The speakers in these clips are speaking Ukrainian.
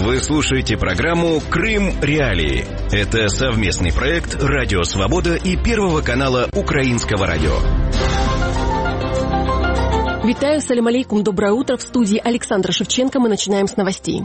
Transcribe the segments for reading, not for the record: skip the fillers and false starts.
Вы слушаете программу «Крым Реалии». Это совместный проект «Радио Свобода» и Первого канала Украинского радио. Витаю, салям алейкум, доброе утро. В студии Александра Шевченко. Мы начинаем с новостей.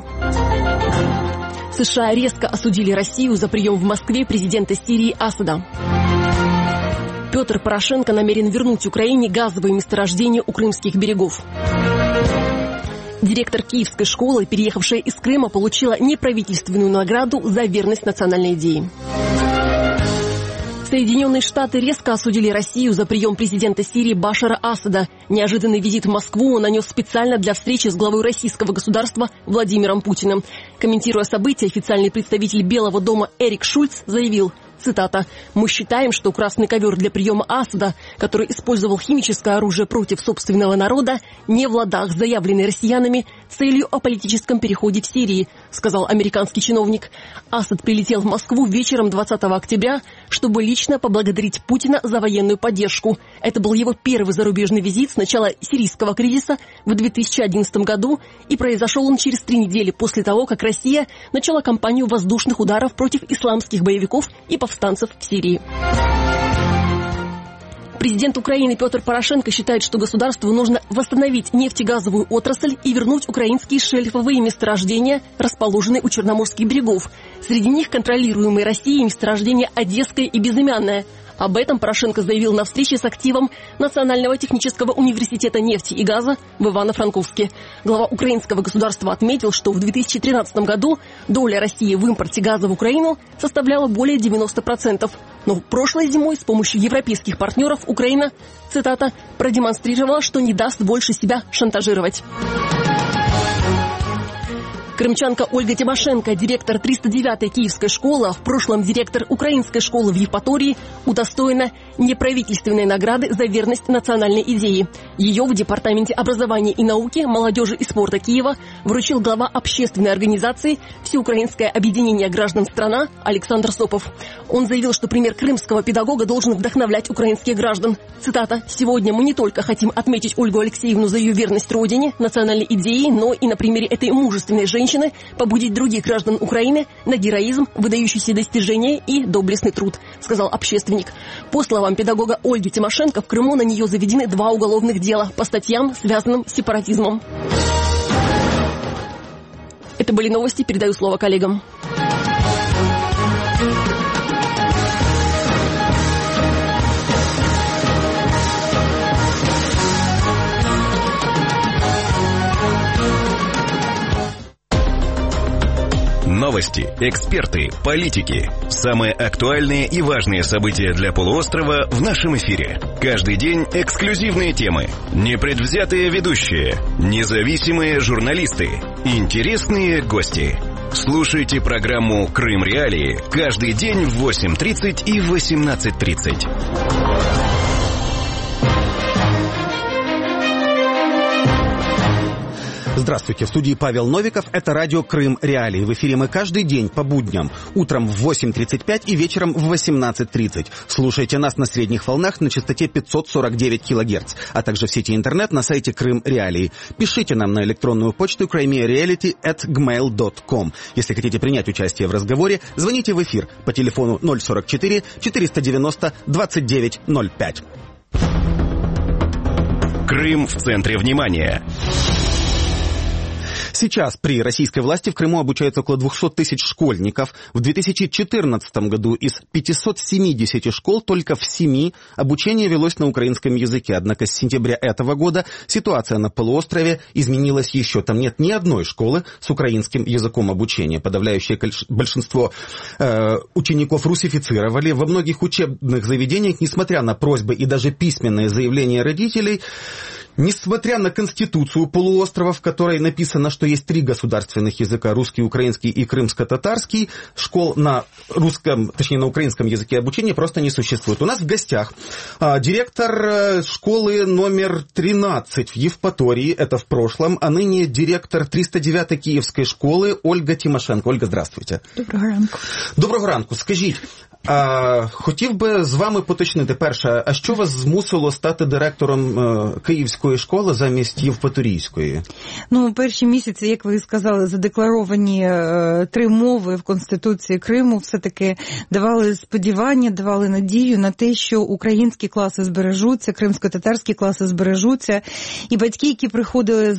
США резко осудили Россию за прием в Москве президента Сирии Асада. Петр Порошенко намерен вернуть Украине газовые месторождения у крымских берегов. Директор Киевской школы, переехавшая из Крыма, получила неправительственную награду за верность национальной идее. Соединенные Штаты резко осудили Россию за прием президента Сирии Башара Асада. Неожиданный визит в Москву он нанес специально для встречи с главой российского государства Владимиром Путиным. Комментируя события, официальный представитель Белого дома Эрик Шульц заявил, цитата, «Мы считаем, что красный ковер для приема Асада, который использовал химическое оружие против собственного народа, не в ладах с заявленной россиянами целью о политическом переходе в Сирии», сказал американский чиновник. Асад прилетел в Москву вечером 20 октября, чтобы лично поблагодарить Путина за военную поддержку. Это был его первый зарубежный визит с начала сирийского кризиса в 2011 году, и произошел он через 3 недели после того, как Россия начала кампанию воздушных ударов против исламских боевиков и повстанцев в Сирии. Президент Украины Петр Порошенко считает, что государству нужно восстановить нефтегазовую отрасль и вернуть украинские шельфовые месторождения, расположенные у Черноморских берегов. Среди них контролируемые Россией месторождения Одесское и Безымянное. Об этом Порошенко заявил на встрече с активом Национального технического университета нефти и газа в Ивано-Франковске. Глава украинского государства отметил, что в 2013 году доля России в импорте газа в Украину составляла более 90%. Но прошлой зимой с помощью европейских партнеров Украина, цитата, продемонстрировала, что не даст больше себя шантажировать. Крымчанка Ольга Тимошенко, директор 309-й Киевской школы, в прошлом директор Украинской школы в Евпатории, удостоена неправительственной награды за верность национальной идее. Ее в Департаменте образования и науки, молодежи и спорта Киева вручил глава общественной организации «Всеукраинское объединение граждан страна» Александр Сопов. Он заявил, что пример крымского педагога должен вдохновлять украинских граждан. Цитата, «Сегодня мы не только хотим отметить Ольгу Алексеевну за ее верность родине, национальной идее, но и на примере этой мужественной женщины побудить других граждан Украины на героизм, выдающиеся достижения и доблестный труд», сказал общественник. По словам педагога Ольги Тимошенко, в Крыму на нее заведены 2 уголовных дела по статьям, связанным с сепаратизмом. Это были новости, передаю слово коллегам. Новости, эксперты, политики. Самые актуальные и важные события для полуострова в нашем эфире. Каждый день эксклюзивные темы, непредвзятые ведущие, независимые журналисты, интересные гости. Слушайте программу «Крым Реалии» каждый день в 8:30 и 18:30. Здравствуйте, в студии Павел Новиков. Это радио «Крым Реалии». В эфире мы каждый день по будням. Утром в 8:35 и вечером в 18:30. Слушайте нас на средних волнах на частоте 549 кГц, а также в сети интернет на сайте Крым Реалии. Пишите нам на электронную почту crimereality@gmail.com. Если хотите принять участие в разговоре, звоните в эфир по телефону 044 490 2905. Крым в центре внимания. Сейчас при российской власти в Крыму обучается около 200 тысяч школьников. В 2014 году из 570 школ только в 7 обучение велось на украинском языке. Однако с сентября этого года ситуация на полуострове изменилась еще. Там нет ни одной школы с украинским языком обучения. Подавляющее большинство учеников русифицировали. Во многих учебных заведениях, несмотря на просьбы и даже письменные заявления родителей, несмотря на Конституцию полуострова, в которой написано, что есть 3 государственных языка, русский, украинский и крымско-татарский, школ на русском, точнее на украинском языке обучения просто не существует. У нас в гостях директор школы номер 13 в Евпатории, это в прошлом, а ныне директор 309-й Киевской школы Ольга Тимошенко. Ольга, здравствуйте. Доброго ранку. Доброго ранку. Скажіть, Хотів би з вами поточнити. Перше, а що вас змусило стати директором Київської школи замість Євпаторійської? Ну, перші місяці, як ви сказали, задекларовані 3 мови в Конституції Криму все-таки давали сподівання, давали надію на те, що українські класи збережуться, кримсько-татарські класи збережуться. І батьки, які приходили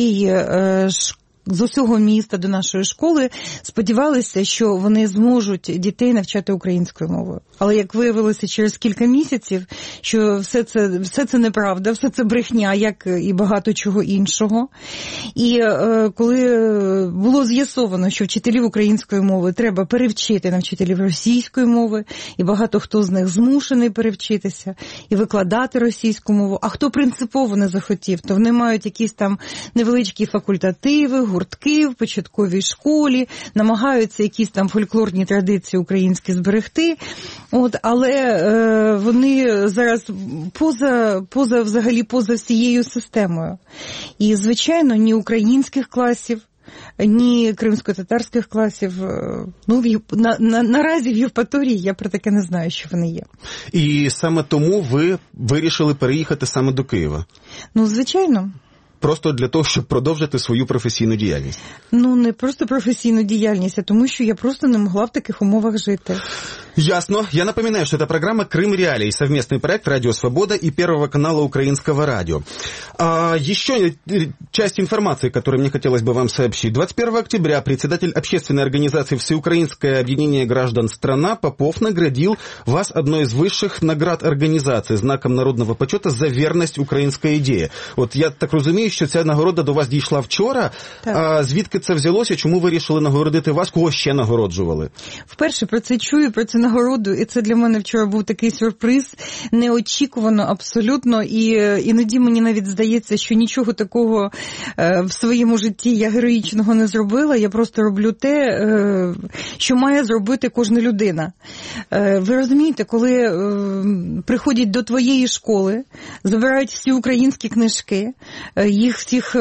з усього міста до нашої школи, сподівалися, що вони зможуть дітей навчати українською мовою. Але як виявилося через кілька місяців, що все це неправда, все це брехня, як і багато чого іншого. І коли було з'ясовано, що вчителів української мови треба перевчити на вчителів російської мови, і багато хто з них змушений перевчитися і викладати російську мову, а хто принципово не захотів, то вони мають якісь там невеличкі факультативи, гуртки в початковій школі, намагаються якісь там фольклорні традиції українські зберегти. Але вони зараз поза всією системою. І, звичайно, ні українських класів, ні кримсько-татарських класів, наразі в Євпаторії я про таке не знаю, що вони є. І саме тому ви вирішили переїхати саме до Києва? Ну, звичайно. Просто для того, щоб продовжити свою професійну діяльність? Ну, не просто професійну діяльність, а тому, що я просто не могла в таких умовах жити. Ясно. Я напоминаю, что это программа «Крым Реалии», совместный проект «Радио Свобода» и Первого канала Украинского радио. Еще часть информации, которую мне хотелось бы вам сообщить. 21 октября председатель общественной организации «Всеукраинское объединение граждан «Страна» Попов наградил вас одной из высших наград организации, знаком народного почета за верность украинской идеи. От я так розумію, що ця нагорода до вас дійшла вчора. Так. Звідки це взялося? Чому ви вирішили нагородити вас? Кого ще нагороджували? Вперше про це чую, про цю нагороду, і це для мене вчора був такий сюрприз, неочікувано абсолютно, і іноді мені навіть здається, що нічого такого в своєму житті я героїчного не зробила, я просто роблю те, що має зробити кожна людина. Ви розумієте, коли приходять до твоєї школи, забирають всі українські книжки, їх всіх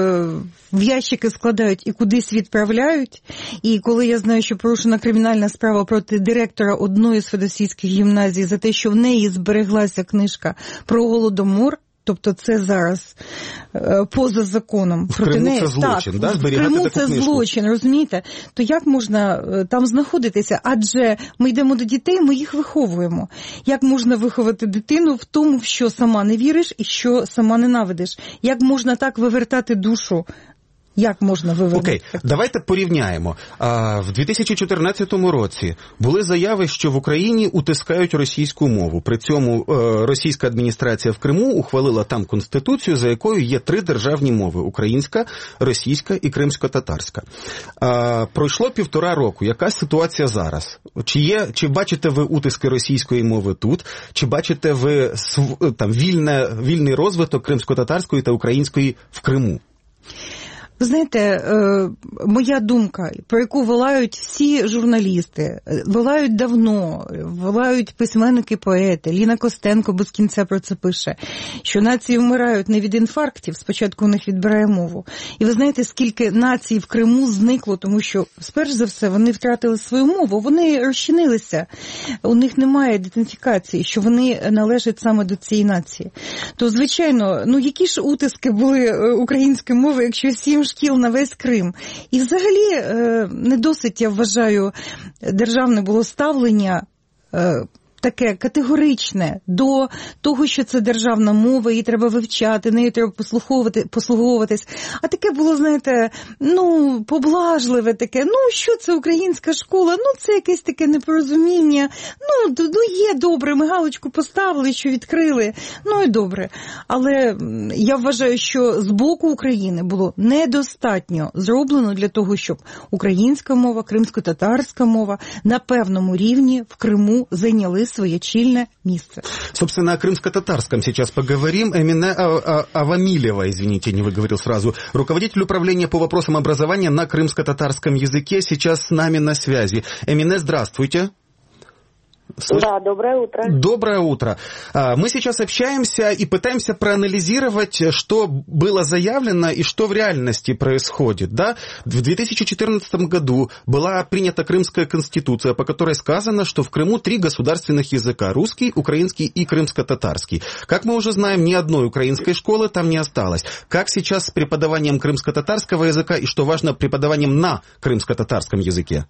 в ящики складають і кудись відправляють. І коли я знаю, що порушена кримінальна справа проти директора одної з федосійських гімназій за те, що в неї збереглася книжка про Голодомор, тобто це зараз поза законом. В Криму це злочин, так? В Криму це злочин, розумієте? То як можна там знаходитися? Адже ми йдемо до дітей, ми їх виховуємо. Як можна виховати дитину в тому, в що сама не віриш і що сама ненавидиш? Як можна так вивертати душу? Як можна вивести? Окей, давайте порівняємо. В 2014 році були заяви, що в Україні утискають російську мову. При цьому російська адміністрація в Криму ухвалила там конституцію, за якою є 3 державні мови – українська, російська і кримсько-татарська. Пройшло 1,5 року. Яка ситуація зараз? Чи бачите ви утиски російської мови тут? Чи бачите ви там вільний розвиток кримсько-татарської та української в Криму? Ви знаєте, моя думка, про яку волають всі журналісти, волають давно, волають письменники-поети, Ліна Костенко без кінця про це пише, що нації вмирають не від інфарктів, спочатку у них відбирає мову. І ви знаєте, скільки націй в Криму зникло, тому що, сперш за все, вони втратили свою мову, вони розчинилися, у них немає ідентифікації, що вони належать саме до цієї нації. То, звичайно, які ж утиски були української мови, якщо 7 шкіл на весь Крим. І взагалі не досить, я вважаю, державне було ставлення таке категоричне до того, що це державна мова, її треба вивчати, нею треба послуговуватись. А таке було, знаєте, поблажливе таке, що це українська школа, це якесь таке непорозуміння, є добре, ми галочку поставили, що відкрили, і добре. Але я вважаю, що з боку України було недостатньо зроблено для того, щоб українська мова, кримсько-татарська мова на певному рівні в Криму зайняли свое чильное место. Собственно, о крымско-татарском сейчас поговорим. Эмине Авамилева, извините, не выговорил сразу, руководитель управления по вопросам образования на крымско-татарском языке, сейчас с нами на связи. Эмине, здравствуйте. Да, доброе утро. Доброе утро. Мы сейчас общаемся и пытаемся проанализировать, что было заявлено и что в реальности происходит. Да? В 2014 году была принята Крымская конституция, по которой сказано, что в Крыму 3 государственных языка – русский, украинский и крымско-татарский. Как мы уже знаем, ни одной украинской школы там не осталось. Как сейчас с преподаванием крымско-татарского языка и, что важно, преподаванием на крымско-татарском языке?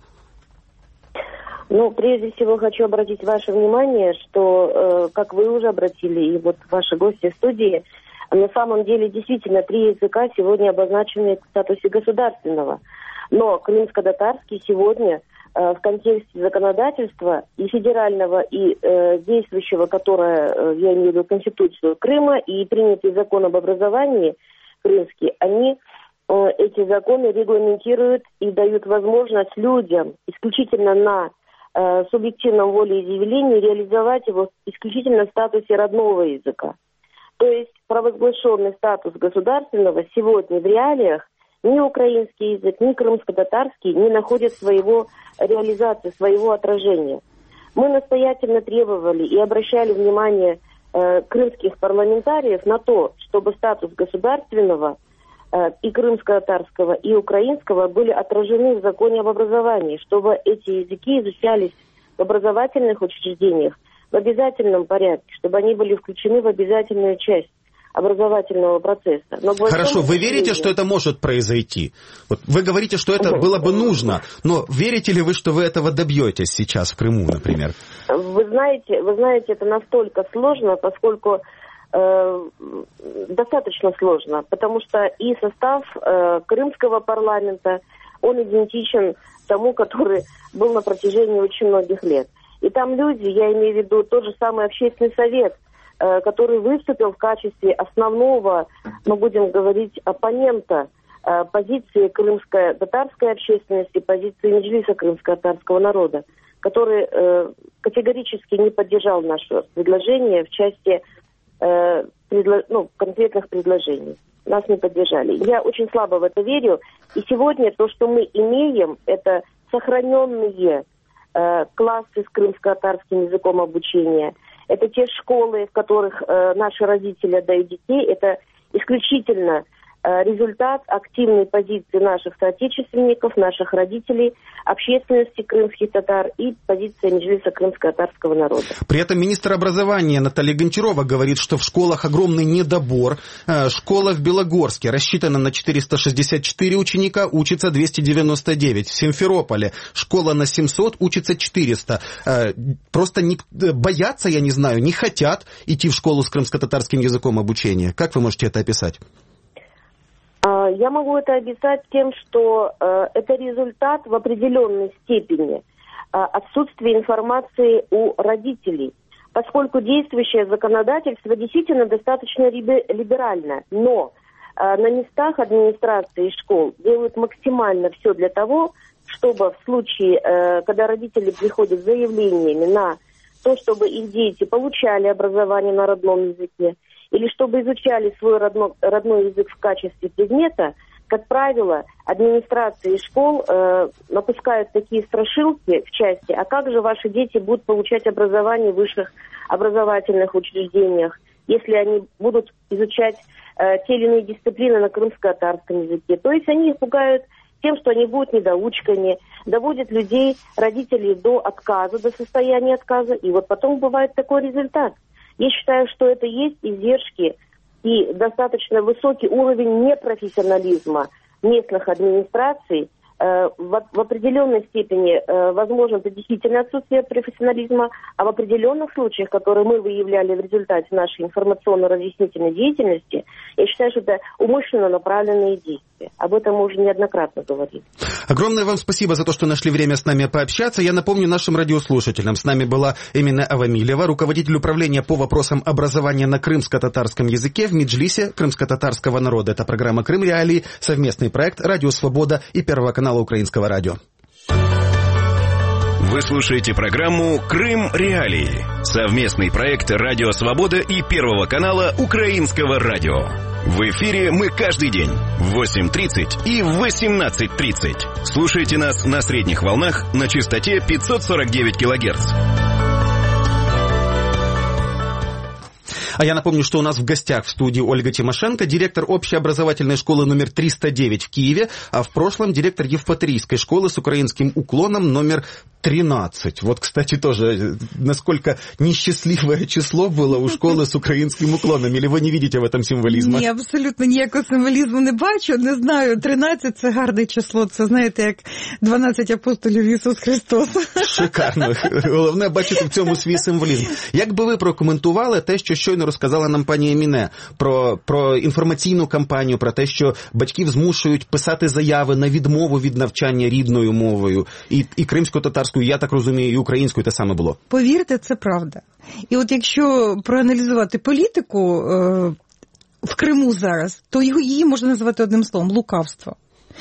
Прежде всего хочу обратить ваше внимание, что, как вы уже обратили, и вот ваши гости в студии, на самом деле действительно 3 языка сегодня обозначены в статусе государственного. Но крымско-татарский сегодня в контексте законодательства и федерального, и действующего, которое, я имею в виду Конституцию Крыма, и принятый закон об образовании крымский, они эти законы регламентируют и дают возможность людям исключительно на субъективном волеизъявлении реализовать его исключительно в статусе родного языка. То есть провозглашенный статус государственного сегодня в реалиях ни украинский язык, ни крымско-татарский не находят своего реализации, своего отражения. Мы настоятельно требовали и обращали внимание крымских парламентариев на то, чтобы статус государственного и крымско-татарского, и украинского были отражены в законе об образовании, чтобы эти языки изучались в образовательных учреждениях в обязательном порядке, чтобы они были включены в обязательную часть образовательного процесса. Хорошо, вы верите, что это может произойти? Вот вы говорите, что это было бы нужно, но верите ли вы, что вы этого добьетесь сейчас в Крыму, например? Вы знаете, это настолько сложно, поскольку достаточно сложно, потому что и состав крымского парламента, он идентичен тому, который был на протяжении очень многих лет. И там люди, я имею в виду тот же самый общественный совет, который выступил в качестве основного, мы будем говорить, оппонента позиции крымско-татарской общественности, позиции Меджлиса крымско-татарского народа, который категорически не поддержал наше предложение в части конкретных предложений. Нас не поддержали. Я очень слабо в это верю. И сегодня то, что мы имеем, это сохраненные классы с крымско-татарским языком обучения. Это те школы, в которых наши родители отдают детей. Это исключительно результат активной позиции наших соотечественников, наших родителей, общественности крымских татар и позиция Меджлиса крымско-татарского народа. При этом министр образования Наталья Гончарова говорит, что в школах огромный недобор. Школа в Белогорске рассчитана на 464 ученика, учится 299. В Симферополе школа на 700, учится 400. Просто боятся, я не знаю, не хотят идти в школу с крымско-татарским языком обучения. Как вы можете это описать? Я могу это описать тем, что это результат в определенной степени отсутствия информации у родителей, поскольку действующее законодательство действительно достаточно либерально, но на местах администрации школ делают максимально все для того, чтобы в случае, когда родители приходят с заявлениями на то, чтобы их дети получали образование на родном языке, или чтобы изучали свой родной язык в качестве предмета, как правило, администрации школ напускают такие страшилки в части, а как же ваши дети будут получать образование в высших образовательных учреждениях, если они будут изучать те или иные дисциплины на крымско-татарском языке. То есть они их пугают тем, что они будут недоучками, доводят людей, родителей до отказа, до состояния отказа, и вот потом бывает такой результат. Я считаю, что это есть издержки и достаточно высокий уровень непрофессионализма местных администраций. В определенной степени, возможно, это действительно отсутствие профессионализма, а в определенных случаях, которые мы выявляли в результате нашей информационно-разъяснительной деятельности, я считаю, что это умышленно направленные действия. Об этом мы уже неоднократно говорили. Огромное вам спасибо за то, что нашли время с нами пообщаться. Я напомню нашим радиослушателям, с нами была Эмина Авамилева, руководитель управления по вопросам образования на крымско-татарском языке в Меджлисе крымско-татарского народа. Это программа «Крым Реалии», совместный проект «Радио Свобода» и Первого канала Украинского радио. Вы слушаете программу «Крым Реалии», совместный проект «Радио Свобода» и Первого канала Украинского радио. В эфире мы каждый день в 8:30 и в 18:30. Слушайте нас на средних волнах на частоте 549 кГц. А я напомню, что у нас в гостях в студии Ольга Тимошенко, директор общеобразовательной школы номер 309 в Киеве, а в прошлом директор Евпаторийской школы с украинским уклоном номер 13. Вот, кстати, тоже, насколько несчастливое число было у школи з українським уклоном. Или ви не бачите в этом символізму? Ні, абсолютно ніякого символізму не бачу. Не знаю, 13 – це гарне число. Це, знаєте, як 12 апостолів Ісус Христос. Шикарно. Головне бачити в цьому свій символізм. Як би ви прокоментували те, що щойно розказала нам пані Еміне, про інформаційну кампанію, про те, що батьків змушують писати заяви на відмову від навчання рідною мовою, і кримсько-татарською, я так розумію, і українською те саме було? Повірте, це правда. І от якщо проаналізувати політику в Криму зараз, то її можна назвати одним словом – лукавство.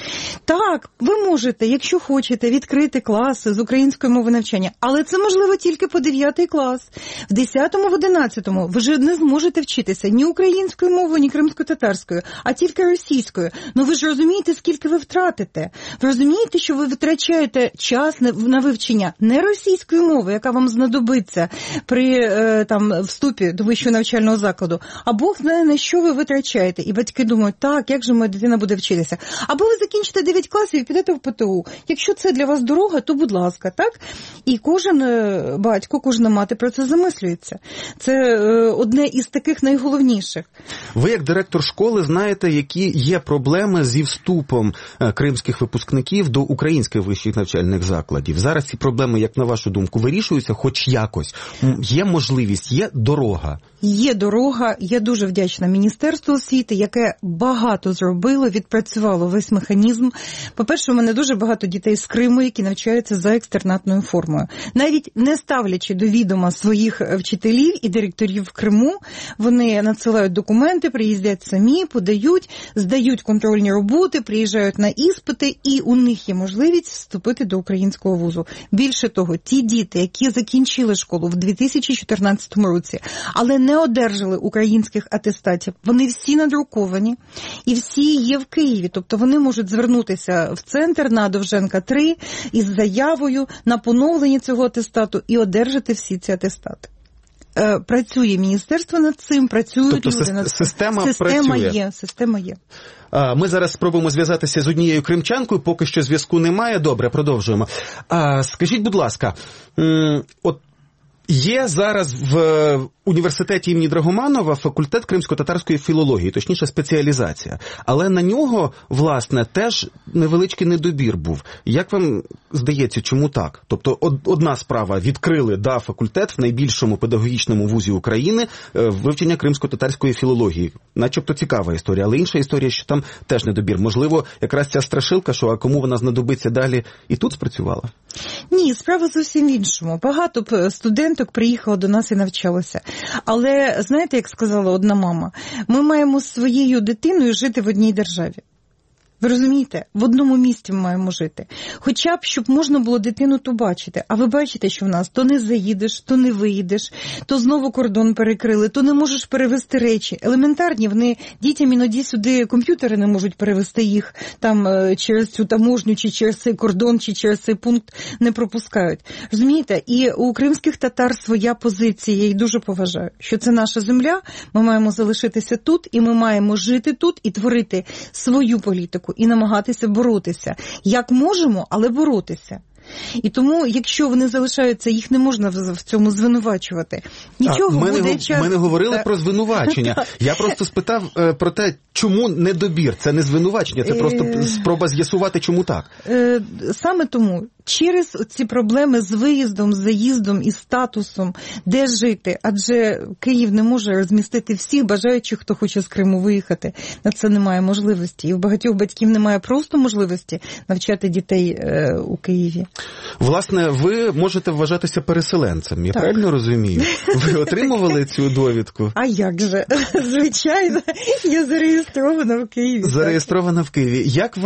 Так, ви можете, якщо хочете, відкрити класи з української мови навчання, але це можливо тільки по 9 клас. В 10-му, в 11-му ви ж не зможете вчитися ні українською мовою, ні кримсько-татарською, а тільки російською. Ну ви ж розумієте, скільки ви втратите. Ви розумієте, що ви витрачаєте час на вивчення не російської мови, яка вам знадобиться при вступі до вищого навчального закладу, а Бог знає, на що ви витрачаєте. І батьки думають, так, як же моя дитина буде вчитися? Або ви закінчите 9 класів і підете в ПТУ. Якщо це для вас дорога, то будь ласка, так? І кожен батько, кожна мати про це замислюється. Це одне із таких найголовніших. Ви, як директор школи, знаєте, які є проблеми зі вступом кримських випускників до українських вищих навчальних закладів. Зараз ці проблеми, як на вашу думку, вирішуються хоч якось? Є можливість, є дорога? Є дорога. Я дуже вдячна Міністерству освіти, яке багато зробило, відпрацювало весь механізм. По-перше, у мене дуже багато дітей з Криму, які навчаються за екстернатною формою. Навіть не ставлячи до відома своїх вчителів і директорів в Криму, вони надсилають документи, приїздять самі, подають, здають контрольні роботи, приїжджають на іспити, і у них є можливість вступити до українського вузу. Більше того, ті діти, які закінчили школу в 2014 році, але не одержали українських атестатів, вони всі надруковані і всі є в Києві. Тобто вони можуть звернутися в центр на Довженка 3 із заявою на поновлення цього атестату і одержати всі ці атестати. Працює міністерство над цим, працюють люди над цим. Система є. Ми зараз спробуємо зв'язатися з однією кримчанкою, поки що зв'язку немає. Добре, продовжуємо. Скажіть, будь ласка, от є зараз в університеті імені Драгоманова факультет кримсько-татарської філології, точніше спеціалізація. Але на нього, власне, теж невеличкий недобір був. Як вам здається, чому так? Тобто одна справа, відкрили, факультет в найбільшому педагогічному вузі України вивчення кримсько-татарської філології. Начебто цікава історія, але інша історія, що там теж недобір. Можливо, якраз ця страшилка, що а кому вона знадобиться далі, і тут спрацювала? Ні, справа зовсім в іншому. Багато студенток приїхало до нас і навчалося. Але, знаєте, як сказала одна мама, ми маємо з своєю дитиною жити в одній державі. Ви розумієте? В одному місті ми маємо жити. Хоча б, щоб можна було дитину ту бачити. А ви бачите, що в нас то не заїдеш, то не виїдеш, то знову кордон перекрили, то не можеш перевезти речі. Елементарні, вони дітям іноді сюди комп'ютери не можуть перевезти їх там через цю таможню, чи через цей кордон, чи через цей пункт не пропускають. Розумієте? І у кримських татар своя позиція, я їх дуже поважаю, що це наша земля, ми маємо залишитися тут, і ми маємо жити тут і творити свою політику. І намагатися боротися. Як можемо, але боротися. І тому, якщо вони залишаються, їх не можна в цьому звинувачувати. Нічого буде час. Ми не говорили про звинувачення. Я просто спитав про те, чому недобір. Це не звинувачення, це просто спроба з'ясувати, чому так. Саме тому, через ці проблеми з виїздом, з заїздом і статусом, де жити, адже Київ не може розмістити всіх бажаючих, хто хоче з Криму виїхати. На це немає можливості. І в багатьох батьків немає просто можливості навчати дітей у Києві. Власне, ви можете вважатися переселенцем, я правильно розумію? Ви отримували цю довідку? А як же? Звичайно, я зареєстрована в Києві. Зареєстрована в Києві.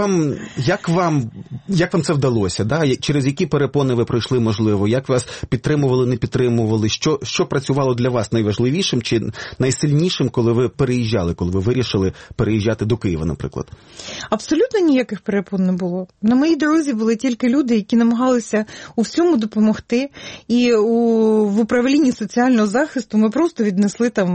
Як вам це вдалося? Да? Через які перепони ви пройшли, можливо? Як вас підтримували, не підтримували? Що працювало для вас найважливішим чи найсильнішим, коли ви переїжджали, коли ви вирішили переїжджати до Києва, наприклад? Абсолютно ніяких перепон не було. На моїй дорозі були тільки люди, які намагалися у всьому допомогти. І в управлінні соціального захисту ми просто віднесли там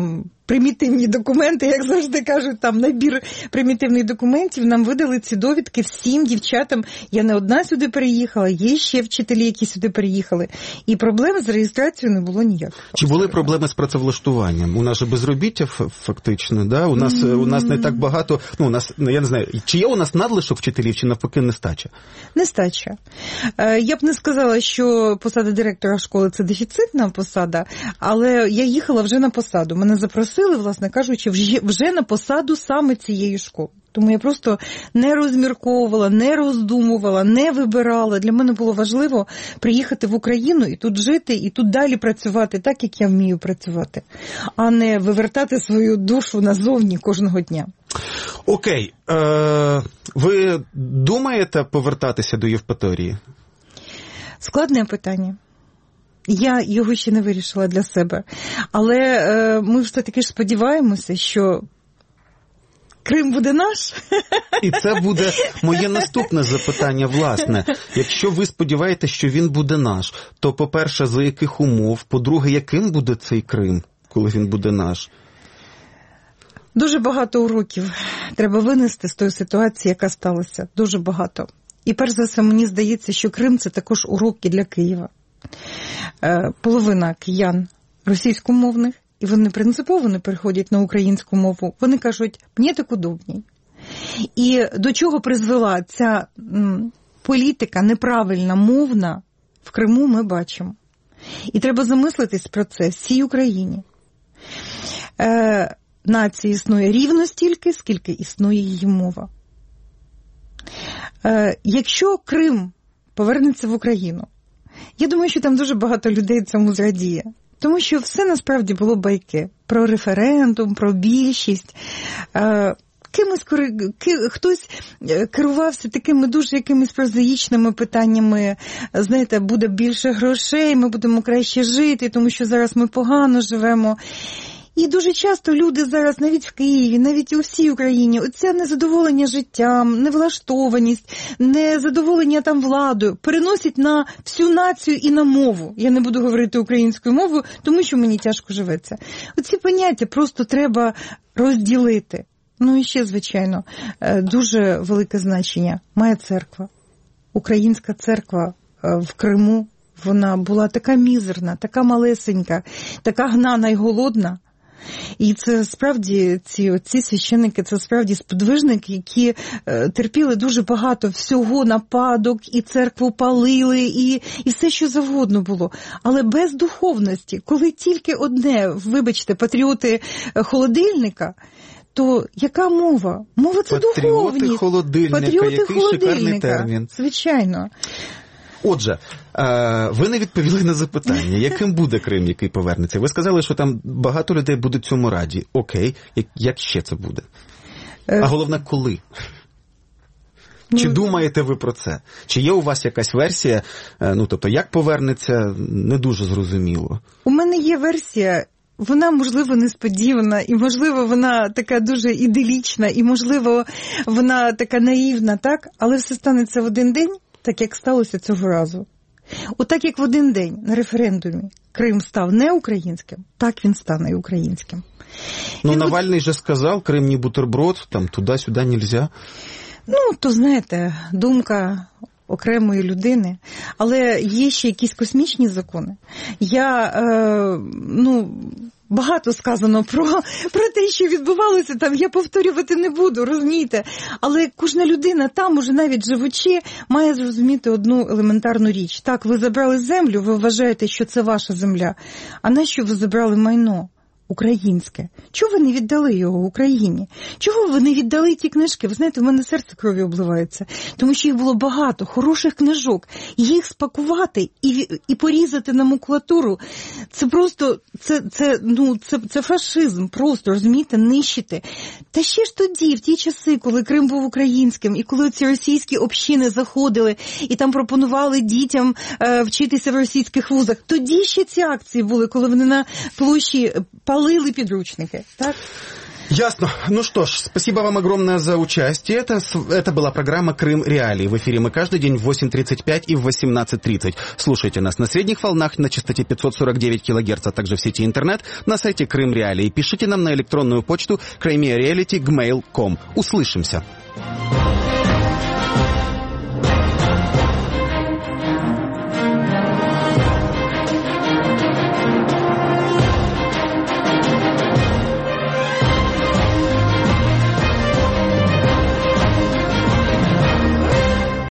примітивні документи, як завжди кажуть, там набір примітивних документів, нам видали ці довідки всім дівчатам. Я не одна сюди переїхала, є ще вчителі, які сюди переїхали. І проблем з реєстрацією не було ніяких. Чи були проблеми з працевлаштуванням? У нас же безробіття фактично, да? У нас не так багато, у нас, я не знаю, чи є у нас надлишок вчителів, чи навпаки нестача? Нестача. Я б не сказала, що посада директора школи – це дефіцитна посада, але я їхала вже на посаду. Мене запросили, власне кажучи, вже на посаду саме цієї школи. Тому я просто не розмірковувала, не роздумувала, не вибирала. Для мене було важливо приїхати в Україну і тут жити, і тут далі працювати так, як я вмію працювати, а не вивертати свою душу назовні кожного дня. Окей. Ви думаєте повертатися до Євпаторії? Складне питання. Я його ще не вирішила для себе. Але ми все-таки ж сподіваємося, що Крим буде наш. І це буде моє наступне запитання, власне. Якщо ви сподіваєтеся, що він буде наш, то, по-перше, за яких умов? По-друге, яким буде цей Крим, коли він буде наш? Дуже багато уроків треба винести з тої ситуації, яка сталася. Дуже багато. І перш за все, мені здається, що Крим – це також уроки для Києва. Половина киян російськомовних, і вони принципово не переходять на українську мову. Вони кажуть, мені так удобній. І до чого призвела ця політика неправильна, мовна, в Криму ми бачимо. І треба замислитись про це всій Україні. Нація існує рівно стільки, скільки існує її мова. Якщо Крим повернеться в Україну, я думаю, що там дуже багато людей цьому зрадіє. Тому що все насправді було байки. Про референдум, про більшість. Хтось керувався такими дуже якимись прозаїчними питаннями. Знаєте, буде більше грошей, ми будемо краще жити, тому що зараз ми погано живемо. І дуже часто люди зараз, навіть в Києві, навіть у всій Україні, оця незадоволення життям, невлаштованість, незадоволення там владою переносять на всю націю і на мову. Я не буду говорити українською мовою, тому що мені тяжко живеться. Оці поняття просто треба розділити. Ну і ще, звичайно, дуже велике значення має церква. Українська церква в Криму, вона була така мізерна, така малесенька, така гнана й голодна. І це справді, ці священники, це справді сподвижники, які терпіли дуже багато всього, нападок, і церкву палили, і все, що завгодно було. Але без духовності, коли тільки одне, вибачте, патріоти холодильника, то яка мова? Мова – це духовність. Патріоти холодильника, шикарний термін. Звичайно. Отже, ви не відповіли на запитання, яким буде Крим, який повернеться. Ви сказали, що там багато людей будуть цьому раді. Окей, як ще це буде? А головне, коли? Чи думаєте ви про це? Чи є у вас якась версія, тобто, як повернеться, не дуже зрозуміло? У мене є версія. Вона, можливо, несподівана, і, можливо, вона така дуже іделічна, і, можливо, вона така наївна, так? Але все станеться в один день, так як сталося цього разу. Отак, як в один день на референдумі Крим став не українським, так він стане і українським. Навальний же сказав, Крим не бутерброд, там туди-сюди нельзя. То, знаєте, думка окремої людини, але є ще якісь космічні закони. Багато сказано про те, що відбувалося там, я повторювати не буду, розумієте? Але кожна людина там, уже навіть живучи, має зрозуміти одну елементарну річ. Так, ви забрали землю, ви вважаєте, що це ваша земля. А нащо ви забрали майно? Українське. Чого ви не віддали його Україні? Чого ви не віддали ті книжки? Ви знаєте, в мене серце кров'ю обливається. Тому що їх було багато, хороших книжок. Їх спакувати і порізати на макулатуру. Це просто, це фашизм. Просто, розумієте, нищити. Та ще ж тоді, в ті часи, коли Крим був українським, і коли ці російські общини заходили, і там пропонували дітям вчитися в російських вузах, тоді ще ці акції були, коли вони на площі палили підручники, так? Ясно. Ну что ж, спасибо вам огромное за участие. Это была программа «Крым. Реалии». В эфире мы каждый день в 8:35 и в 18:30. Слушайте нас на средних волнах на частоте 549 кГц, а также в сети интернет на сайте «Крым. Реалии». Пишите нам на электронную почту crimeareality@gmail.com. Услышимся.